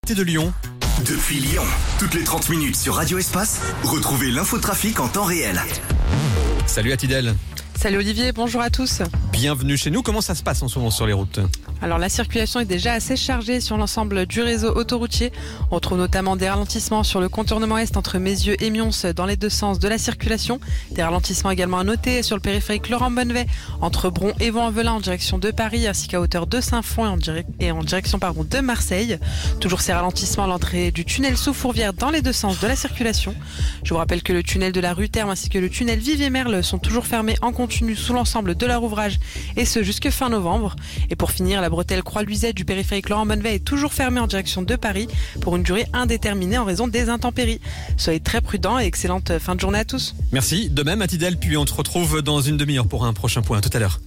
de Lyon. Depuis Lyon, toutes les 30 minutes sur Radio Espace, retrouvez l'infotrafic en temps réel. Salut Atidel. Salut Olivier, bonjour à tous. Bienvenue chez nous. Comment ça se passe en ce moment sur les routes ? Alors la circulation est déjà assez chargée sur l'ensemble du réseau autoroutier. On trouve notamment des ralentissements sur le contournement est entre Mézieux et Mions dans les deux sens de la circulation. Des ralentissements également à noter sur le périphérique Laurent Bonnevet entre Bron et Vaux-en-Velin en direction de Paris ainsi qu'à hauteur de Saint-Fond et en direction de Marseille. Toujours ces ralentissements à l'entrée du tunnel sous Fourvière dans les deux sens de la circulation. Je vous rappelle que le tunnel de la rue Terme ainsi que le tunnel Vivier-Merle sont toujours fermés en continu sous l'ensemble de leur ouvrage et ce jusque fin novembre. Et pour finir, la bretelle Croix-Luisette du périphérique Laurent Bonnevet est toujours fermée en direction de Paris pour une durée indéterminée en raison des intempéries. Soyez très prudents et excellente fin de journée à tous. Merci, de même Atidel, puis on te retrouve dans une demi-heure pour un prochain point. À tout à l'heure.